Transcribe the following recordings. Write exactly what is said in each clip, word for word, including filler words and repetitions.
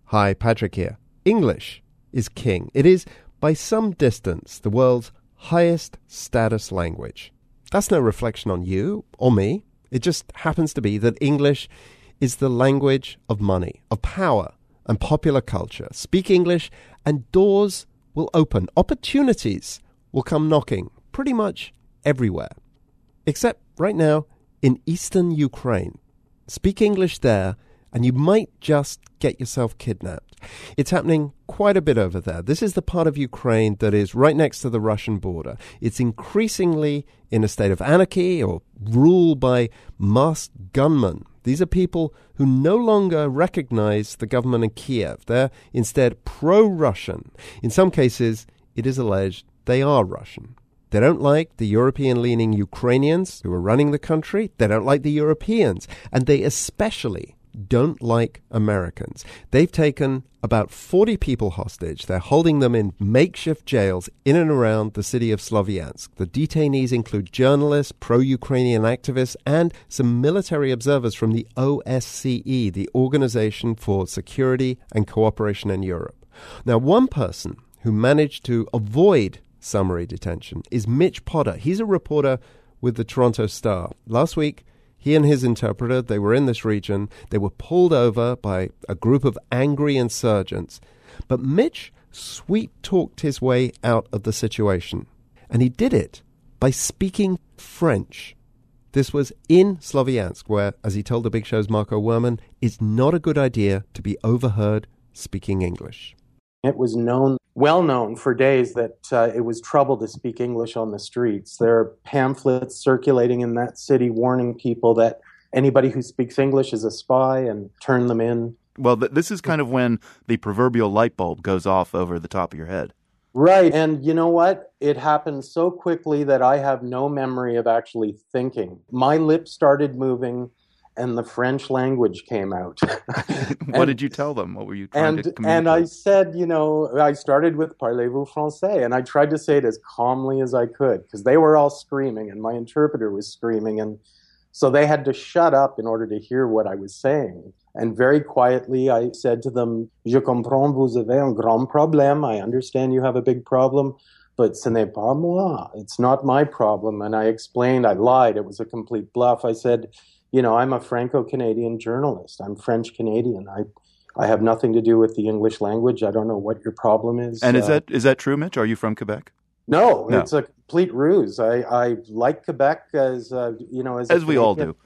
Hi, Patrick here. English is king. It is, by some distance, the world's highest status language. That's no reflection on you or me. It just happens to be that English is the language of money, of power, and popular culture. Speak English and doors will open. Opportunities will come knocking pretty much everywhere. Except right now in eastern Ukraine. Speak English there and you might just get yourself kidnapped. It's happening quite a bit over there. This is the part of Ukraine that is right next to the Russian border. It's increasingly in a state of anarchy or ruled by masked gunmen. These are people who no longer recognize the government in Kiev. They're instead pro-Russian. In some cases, it is alleged they are Russian. They don't like the European-leaning Ukrainians who are running the country. They don't like the Europeans. And they especially don't like Americans. They've taken about forty people hostage. They're holding them in makeshift jails in and around the city of Slavyansk. The detainees include journalists, pro-Ukrainian activists, and some military observers from the O S C E, the Organization for Security and Cooperation in Europe. Now, one person who managed to avoid summary detention is Mitch Potter. He's a reporter with the Toronto Star. Last week, he and his interpreter, they were in this region. They were pulled over by a group of angry insurgents. But Mitch sweet-talked his way out of the situation. And he did it by speaking French. This was in Slavyansk, where, as he told the Big Show's Marco Werman, it's not a good idea to be overheard speaking English. It was known, well known for days that uh, it was trouble to speak English on the streets. There are pamphlets circulating in that city warning people that anybody who speaks English is a spy and turn them in. Well, th- this is kind of when the proverbial light bulb goes off over the top of your head. Right. And you know what? It happened so quickly that I have no memory of actually thinking. My lips started moving and the French language came out. What and, did you tell them? What were you trying and, to communicate? And I said, you know, I started with Parlez-vous français, and I tried to say it as calmly as I could, because they were all screaming, and my interpreter was screaming, and so they had to shut up in order to hear what I was saying. And very quietly, I said to them, Je comprends, vous avez un grand problème. I understand you have a big problem, but ce n'est pas moi. It's not my problem. And I explained, I lied. It was a complete bluff. I said, you know, I'm a Franco-Canadian journalist. I'm French-Canadian. I I have nothing to do with the English language. I don't know what your problem is. And is uh, that is that true, Mitch? Are you from Quebec? No, no. It's a complete ruse. I, I like Quebec as, uh, you know, as, as we all do.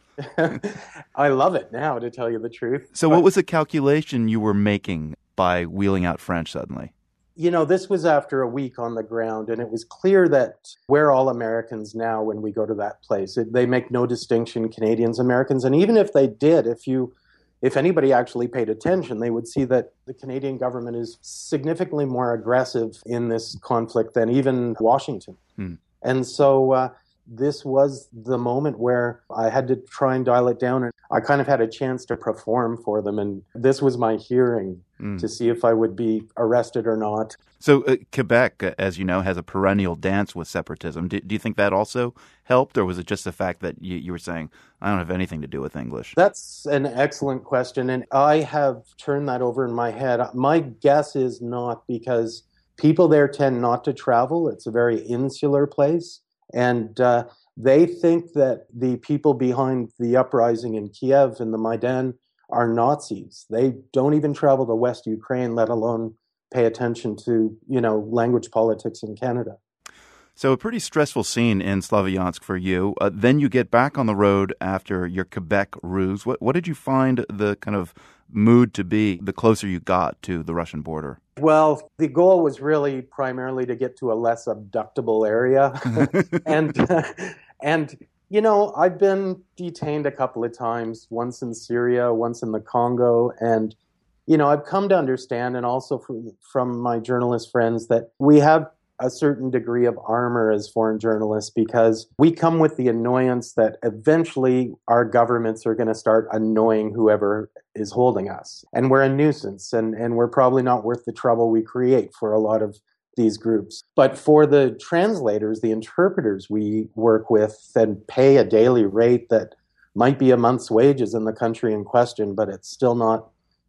I love it now, to tell you the truth. So but, what was the calculation you were making by wheeling out French suddenly? You know, this was after a week on the ground, and it was clear that we're all Americans now when we go to that place. It, they make no distinction, Canadians, Americans. And even if they did, if you, if anybody actually paid attention, they would see that the Canadian government is significantly more aggressive in this conflict than even Washington. Hmm. And so uh, this was the moment where I had to try and dial it down. And I kind of had a chance to perform for them. And this was my hearing mm. to see if I would be arrested or not. So uh, Quebec, uh, as you know, has a perennial dance with separatism. Do, do you think that also helped? Or was it just the fact that you, you were saying, I don't have anything to do with English? That's an excellent question. And I have turned that over in my head. My guess is not, because people there tend not to travel. It's a very insular place. And uh, they think that the people behind the uprising in Kiev and the Maidan are Nazis. They don't even travel to West Ukraine, let alone pay attention to, you know, language politics in Canada. So a pretty stressful scene in Slavyansk for you. Uh, then you get back on the road after your Quebec ruse. What, what did you find the kind of mood to be the closer you got to the Russian border? Well, the goal was really primarily to get to a less abductable area. and, uh, and you know, I've been detained a couple of times, once in Syria, once in the Congo. And, you know, I've come to understand, and also from, from my journalist friends, that we have a certain degree of armor as foreign journalists, because we come with the annoyance that eventually our governments are going to start annoying whoever is holding us. And we're a nuisance, and, and we're probably not worth the trouble we create for a lot of these groups. But for the translators, the interpreters we work with and pay a daily rate that might be a month's wages in the country in question, but it's still not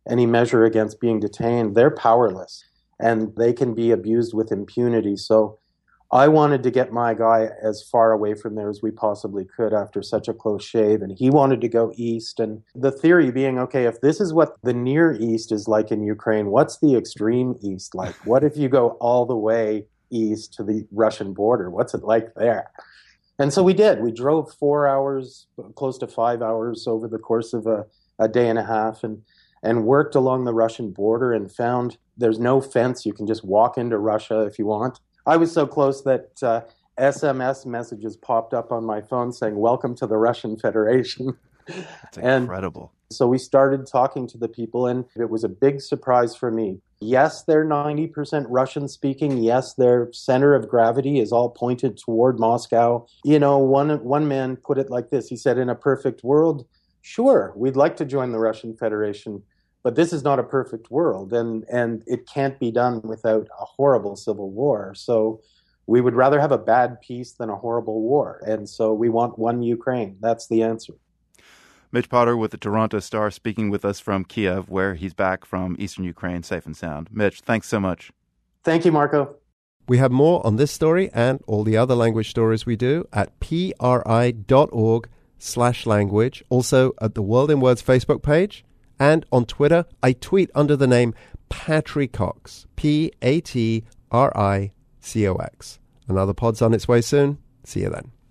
any measure against being detained, they're powerless and they can be abused with impunity. So I wanted to get my guy as far away from there as we possibly could after such a close shave, and he wanted to go east. And the theory being, okay, if this is what the Near East is like in Ukraine, what's the extreme East like? What if you go all the way east to the Russian border? What's it like there? And so we did. We drove four hours, close to five hours over the course of a, a day and a half, and and worked along the Russian border and found there's no fence. You can just walk into Russia if you want. I was so close that uh, S M S messages popped up on my phone saying, "Welcome to the Russian Federation." That's incredible. And so we started talking to the people, and it was a big surprise for me. Yes, they're ninety percent Russian speaking. Yes, their center of gravity is all pointed toward Moscow. You know, one one man put it like this. He said, in a perfect world, sure, we'd like to join the Russian Federation, but this is not a perfect world, and, and it can't be done without a horrible civil war. So we would rather have a bad peace than a horrible war. And so we want one Ukraine. That's the answer. Mitch Potter with the Toronto Star speaking with us from Kiev, where he's back from eastern Ukraine safe and sound. Mitch, thanks so much. Thank you, Marco. We have more on this story and all the other language stories we do at pri.org slash language, also at the World in Words Facebook page. And on Twitter, I tweet under the name Patricox, P A T R I C O X. Another pod's on its way soon. See you then.